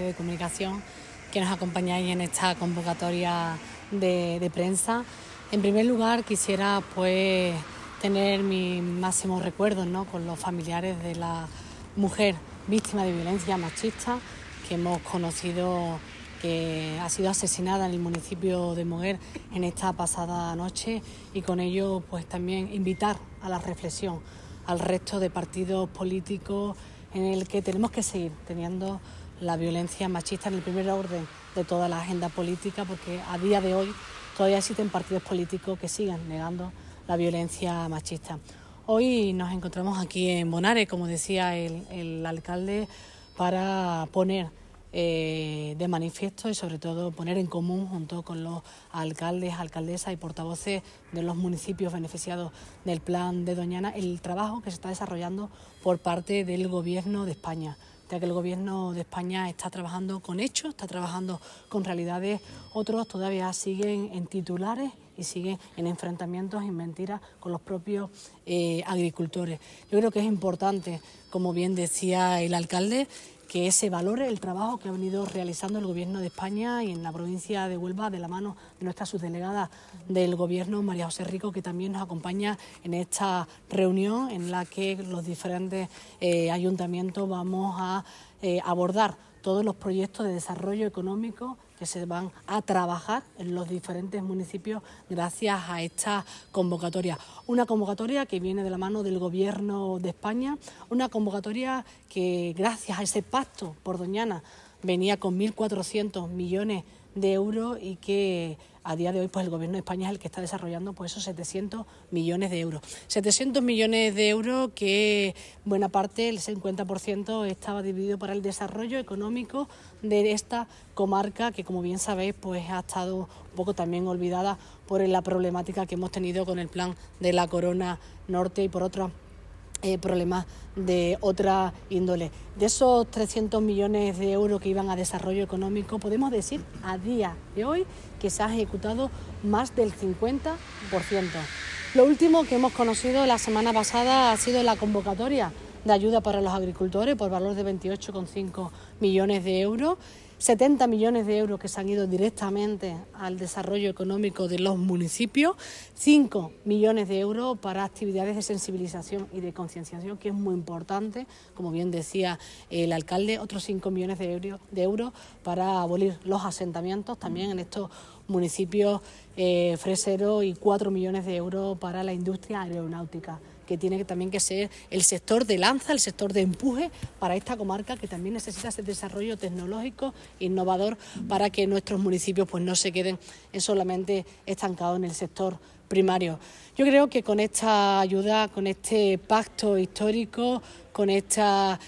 de comunicación que nos acompañáis en esta convocatoria de prensa. En primer lugar, quisiera pues tener mis máximos recuerdos, ¿no?, con los familiares de la mujer víctima de violencia machista que hemos conocido, que ha sido asesinada en el municipio de Moguer en esta pasada noche, y con ello pues también invitar a la reflexión al resto de partidos políticos en el que tenemos que seguir teniendo la violencia machista en el primer orden de toda la agenda política, porque a día de hoy todavía existen partidos políticos que sigan negando la violencia machista. Hoy nos encontramos aquí en Bonares, como decía el alcalde, para poner de manifiesto y sobre todo poner en común junto con los alcaldes, alcaldesas y portavoces de los municipios beneficiados del plan de Doñana el trabajo que se está desarrollando por parte del Gobierno de España, ya que el Gobierno de España está trabajando con hechos, está trabajando con realidades. Otros todavía siguen en titulares y siguen en enfrentamientos y mentiras con los propios agricultores. Yo creo que es importante, como bien decía el alcalde, que se valore el trabajo que ha venido realizando el Gobierno de España y en la provincia de Huelva, de la mano de nuestra subdelegada del Gobierno, María José Rico, que también nos acompaña en esta reunión en la que los diferentes ayuntamientos vamos a abordar todos los proyectos de desarrollo económico que se van a trabajar en los diferentes municipios gracias a esta convocatoria. Una convocatoria que viene de la mano del Gobierno de España, una convocatoria que gracias a ese pacto por Doñana venía con 1.400 millones de euros y que a día de hoy pues el Gobierno de España es el que está desarrollando pues esos 700 millones de euros. 700 millones de euros que buena parte, el 50%, estaba dividido para el desarrollo económico de esta comarca que, como bien sabéis, pues ha estado un poco también olvidada por la problemática que hemos tenido con el plan de la Corona Norte y por otros problemas de otra índole. De esos 300 millones de euros que iban a desarrollo económico, podemos decir a día de hoy que se ha ejecutado más del 50%. Lo último que hemos conocido la semana pasada ha sido la convocatoria de ayuda para los agricultores por valor de 28,5 millones de euros. 70 millones de euros que se han ido directamente al desarrollo económico de los municipios, 5 millones de euros para actividades de sensibilización y de concienciación, que es muy importante, como bien decía el alcalde, otros 5 millones de euros para abolir los asentamientos también en estos municipios freseros y 4 millones de euros para la industria aeronáutica, que tiene también que ser el sector de lanza, el sector de empuje para esta comarca, que también necesita ese desarrollo tecnológico, innovador, para que nuestros municipios pues no se queden solamente estancados en el sector primario. Yo creo que con esta ayuda, con este pacto histórico, con esta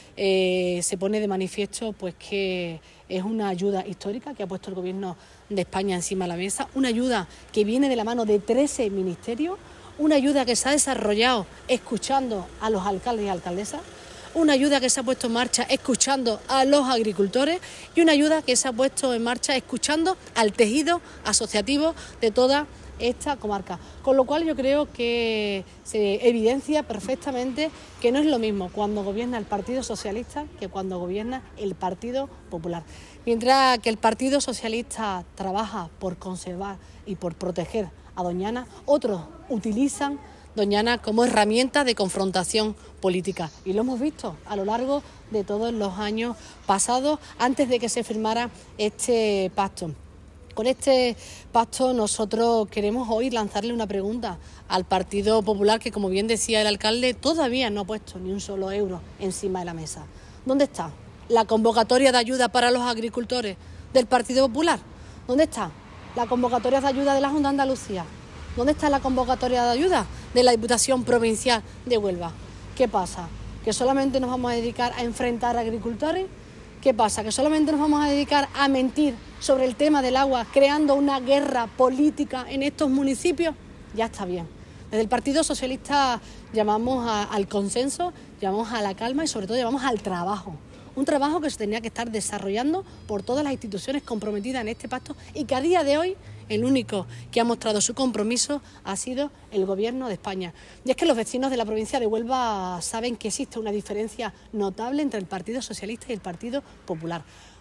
se pone de manifiesto pues que es una ayuda histórica que ha puesto el Gobierno de España encima de la mesa, una ayuda que viene de la mano de 13 ministerios, una ayuda que se ha desarrollado escuchando a los alcaldes y alcaldesas, una ayuda que se ha puesto en marcha escuchando a los agricultores y una ayuda que se ha puesto en marcha escuchando al tejido asociativo de toda esta comarca. Con lo cual yo creo que se evidencia perfectamente que no es lo mismo cuando gobierna el Partido Socialista que cuando gobierna el Partido Popular. Mientras que el Partido Socialista trabaja por conservar y por proteger a Doñana, otros utilizan Doñana como herramienta de confrontación política. Y lo hemos visto a lo largo de todos los años pasados antes de que se firmara este pacto. Con este pacto nosotros queremos hoy lanzarle una pregunta al Partido Popular que, como bien decía el alcalde, todavía no ha puesto ni un solo euro encima de la mesa. ¿Dónde está la convocatoria de ayuda para los agricultores del Partido Popular? ¿Dónde está la convocatoria de ayuda de la Junta de Andalucía? ¿Dónde está la convocatoria de ayuda de la Diputación Provincial de Huelva? ¿Qué pasa? ¿Que solamente nos vamos a dedicar a enfrentar a agricultores? ¿Qué pasa? ¿Que solamente nos vamos a dedicar a mentir sobre el tema del agua, creando una guerra política en estos municipios? Ya está bien. Desde el Partido Socialista llamamos al consenso, llamamos a la calma y sobre todo llamamos al trabajo. Un trabajo que se tenía que estar desarrollando por todas las instituciones comprometidas en este pacto y que a día de hoy el único que ha mostrado su compromiso ha sido el Gobierno de España. Y es que los vecinos de la provincia de Huelva saben que existe una diferencia notable entre el Partido Socialista y el Partido Popular.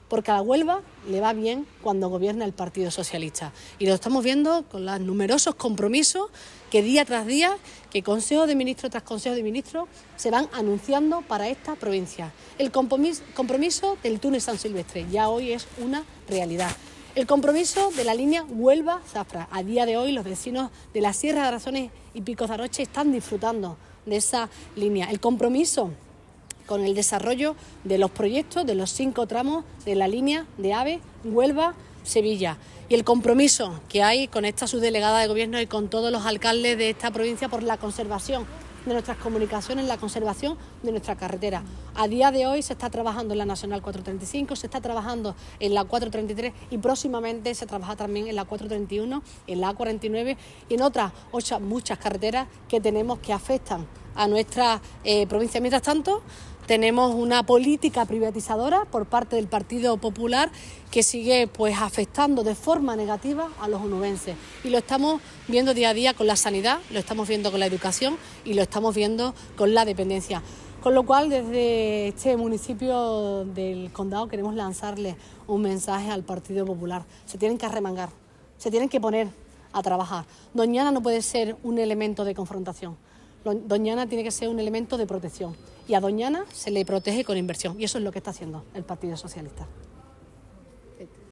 porque a Huelva le va bien cuando gobierna el Partido Socialista. Y lo estamos viendo con los numerosos compromisos que día tras día, que Consejo de Ministros tras Consejo de Ministros se van anunciando para esta provincia. El compromiso del túnel San Silvestre ya hoy es una realidad. El compromiso de la línea Huelva-Zafra. A día de hoy los vecinos de la Sierra de Arazones y Picos de Aroche están disfrutando de esa línea. El compromiso con el desarrollo de los proyectos de los 5 tramos de la línea de AVE Huelva-Sevilla. Y el compromiso que hay con esta subdelegada de gobierno y con todos los alcaldes de esta provincia por la conservación de nuestras comunicaciones, la conservación de nuestra carretera. A día de hoy se está trabajando en la Nacional 435, se está trabajando en la 433 y próximamente se trabaja también en la 431, en la A49 y en otras muchas carreteras que tenemos que afectan a nuestra provincia. Mientras tanto, tenemos una política privatizadora por parte del Partido Popular que sigue afectando de forma negativa a los onubenses. Y lo estamos viendo día a día con la sanidad, lo estamos viendo con la educación y lo estamos viendo con la dependencia. Con lo cual, desde este municipio del Condado queremos lanzarle un mensaje al Partido Popular. Se tienen que arremangar, se tienen que poner a trabajar. Doñana no puede ser un elemento de confrontación. Doñana tiene que ser un elemento de protección y a Doñana se le protege con inversión y eso es lo que está haciendo el Partido Socialista.